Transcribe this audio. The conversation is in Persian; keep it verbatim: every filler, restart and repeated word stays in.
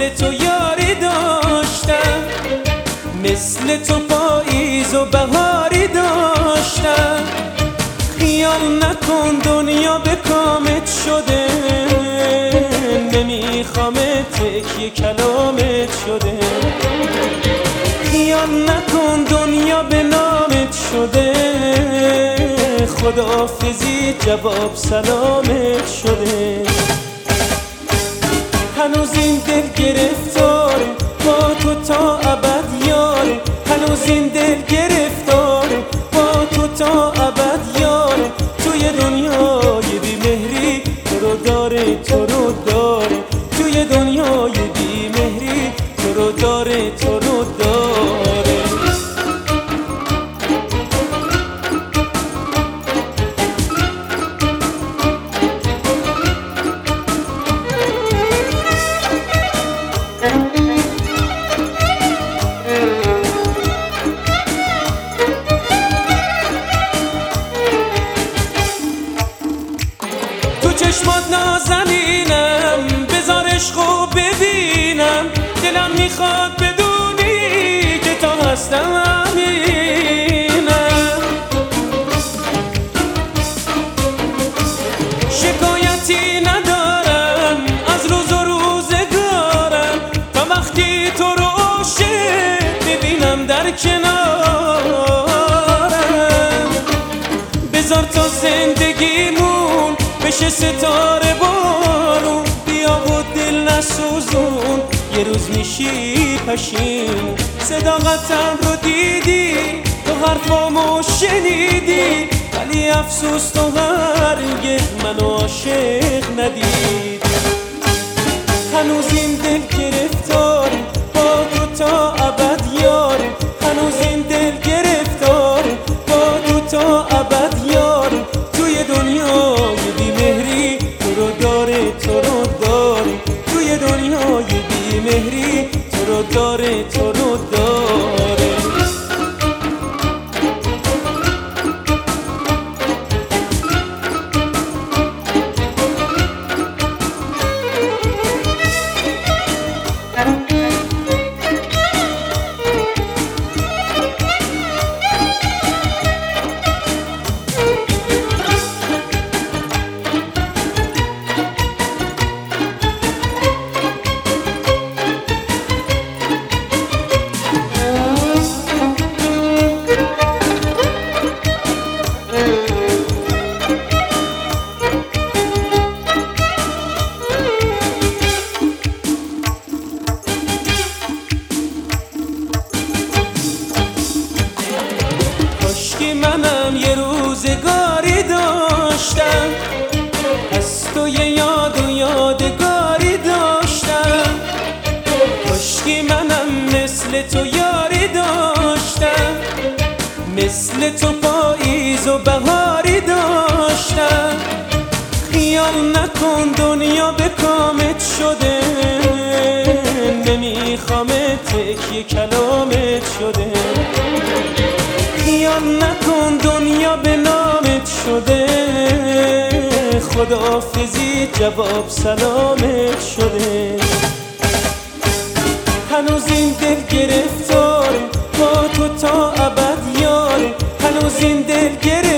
تو یاری داشتم، مثل تو پاییز و بهاری داشتم. خیال نکن دنیا به کامت شده، نمیخوامت تکیه کلامت شده. خیال نکن دنیا به نامت شده، خداحافظی جواب سلامت شده. هنوز این دل گرفتاره با تو تا ابد یاره، هنوز این دل گرفتاره با تو تا ابد یاره. توی دنیای بی مهری تو رو داره، تو رو داره. توی دنیای بی مهری تو رو داره، تو رو داره. تو چشمات نازنینم، بذار عشقو ببینم. دلم میخواد بدونی که تا هستم امینم. شکایتی ندارم از روز و روزگارم، تا وقتی تو رو عاشق ببینم در کنارم. بذار تا زندگیمون بشه ستاره بارون، بیا و دل نسوزون، یه روز میشی پشیمون. صداقتم رو دیدی، تو حرفامو شنیدی، ولی افسوس تو هرگز منو عاشق ندیدی. هنوز این دل گرفتاره با تو تا ابد یاره، هنوز این دل گرفتاره با تو تا ابد یاره. توی دنیای بی مهری تو رو داره، تو رو داره. توی دنیای بی مهری تو رو داره، تو رو داره. کاشکی منم یه روزگاری داشتم، از تو یه یاد و یادگاری داشتم. کاشکی منم مثل تو یاری داشتم، مثل تو پاییز و بهاری داشتم. خیال نکن دنیا به کامت شده، نمیخوامت تکیه کلامت شده. خیال نکن دنیا به نامت شده، خداحافظی جواب سلامت شده. هنوز این دل گرفتاره با تو تا ابد یاره، هنوز این دل گرفتاره